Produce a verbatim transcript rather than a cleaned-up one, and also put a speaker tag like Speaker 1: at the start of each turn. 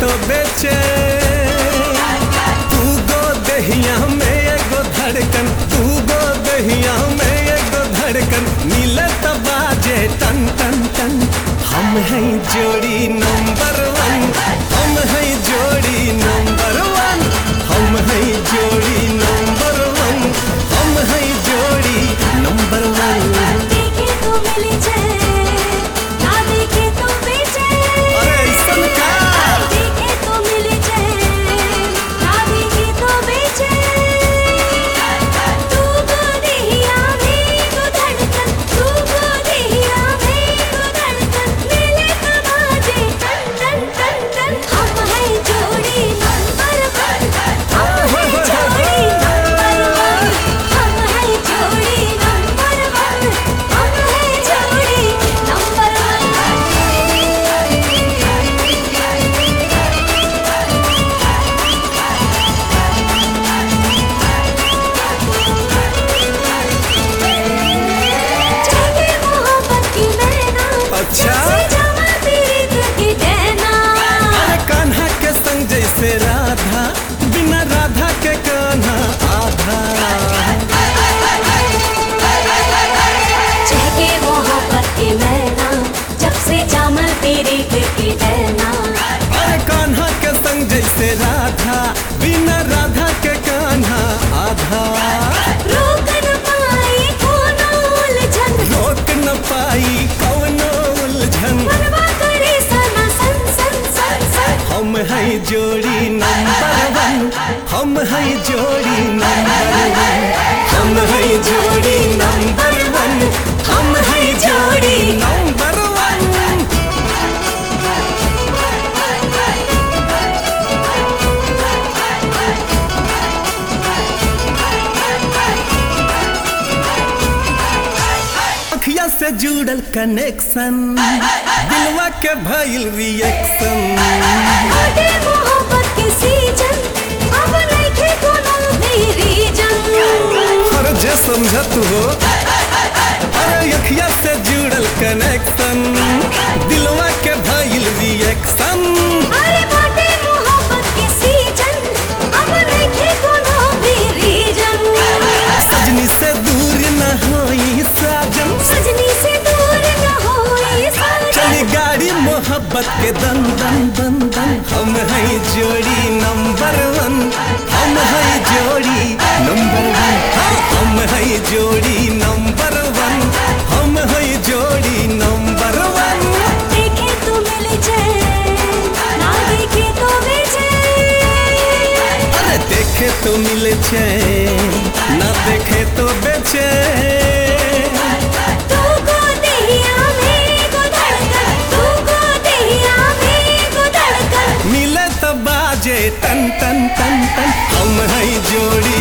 Speaker 1: तो बेचे तू गो दहिया में एगो धड़कन तू गो दहिया में एगो धड़कन मिले तो बाजे टन टन टन। हम हैं जोड़ी नंबर वन हम हैं जोड़ी नंबर वन हम हैं जोड़ी नंबर वन हम हैं जोड़ी नंबर वन।
Speaker 2: देखे तो मिले ना देखे तो बेचे
Speaker 1: अरे ऐसन का
Speaker 2: देखे तो मिले ना देखे तो बेचे तू गो दहिया में गो धड़कन तू गो दहिया में गो धड़कन मिले तो बाजे टन टन टन टन। हम हैं जोड़ी नंबर वन हम हैं जोड़ी नंबर वन हम हैं जोड़ी नंबर वन हम हैं जोड़ी नंबर वन। जागे मोहब्बत की मैना
Speaker 1: अच्छा?
Speaker 2: जब से जमा तेरी दिल की डैना
Speaker 1: अरे कान्हा के संग जैसे राधा बिना राधा के कान्हा आधा।
Speaker 2: जागे मोहब्बत की मैना जब से जामल तेरी दिल की डैना
Speaker 1: अरे कान्हा के संग जैसे राधा बिना राधा के कान्हा आधा।
Speaker 2: रोक न पाई कोनो उलझन
Speaker 1: रोक न पाई कौनो उलझन
Speaker 2: मनवा करे सना सन सन सन सन।
Speaker 1: हम हैं जोड़ी नंबर वन हम हैं जोड़ी नंबर वन हम हैं जोड़ी नंबर वन हम हैं जोड़ी नंबर वन। अखिया से जुड़ल कनेक्शन दिलवा के भइल रिएक्शन।
Speaker 2: आगे मोहब्बत के सीजन अब नइखे कोनो भी रीजन
Speaker 1: हर जे समझत हो अरे अखिया से जुड़ल कनेक्शन दिलवा के भइल रिएक्शन।
Speaker 2: अरे बाटे मोहब्बत के सीजन अब नइखे कोनो भी रीजन
Speaker 1: सजनी से दूर न होई साजन
Speaker 2: सजनी से दूर न होई साजन।
Speaker 1: चली गाड़ी मोहब्बत के दन दन दन दन। हम हैं जोड़ी नंबर वन हम हैं जोड़ी नंबर वन हाँ, हम हैं जोड़ी नंबर वन हम हैं जोड़ी नंबर वन।
Speaker 2: देखे तो मिले ना देखे तो बेचे
Speaker 1: अरे देखे तो मिले छे ना देखे तो बेचे
Speaker 2: तू गो दहिया में गो धड़कन तू गो दहिया में गो धड़कन
Speaker 1: मिले तो बाजे टन टन टन टन। हम हैं जोड़ी